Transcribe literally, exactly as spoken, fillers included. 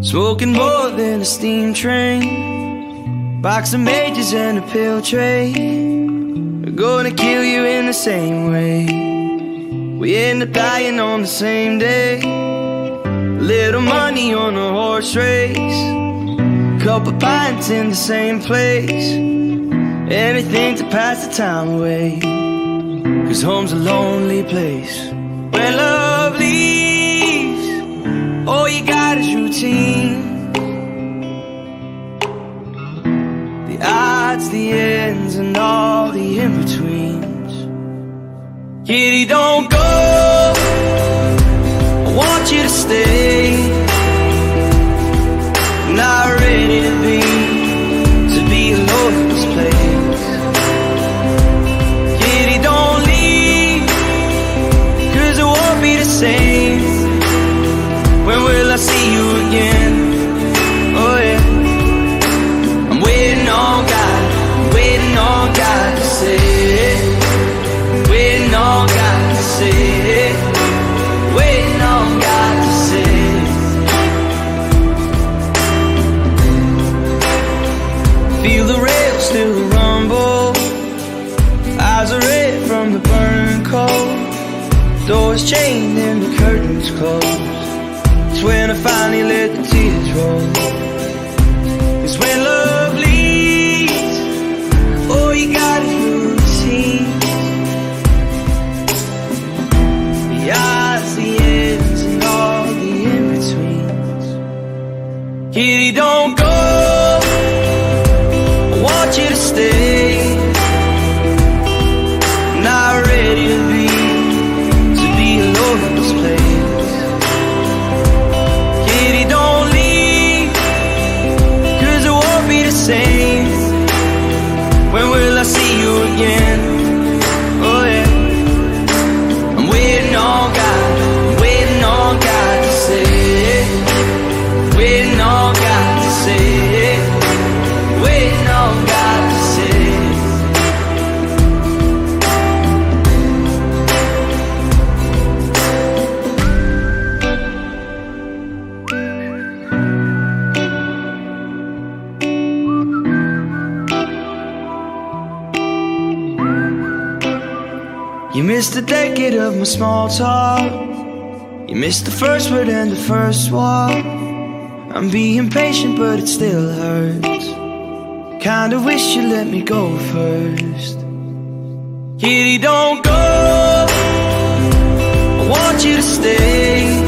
Smoking more than a steam train, box of majors and a pill tray. We're gonna kill you in the same way. We end up dying on the same day. Little money on a horse race, couple pints in the same place. Anything to pass the time away, 'cause home's a lonely place. Where love leaves, all you got is routine. The odds, the ends, and all the in-betweens. Kitty, don't go, I want you to stay. Not ready to be, to be alone in this place. Kitty, don't leave, 'cause it won't be the same. When will I see you again? Oh yeah. I'm waiting on God, waiting on God to say it. Waiting on God to say it. Waiting on God to say it. Feel the rails still rumble, eyes are red from the burn cold. Doors chained and the curtains closed. It's when I finally let the tears roll. It's when love leaves, all you got is routine. The odds, the ends, and all the in-betweens. Kitty, don't go, I want you to stay. Not ready to be, to be alone in this place. Kitty, don't leave, 'cause it won't be the same. When will I see you again? Oh yeah. I'm waiting on God, waiting on God to say it. Waiting on God to say it. Waiting on God to say it. You missed a decade of my small talk. You missed the first word and the first walk. I'm being patient, but it still hurts. Kinda wish you let me go first. Kitty, don't go, I want you to stay.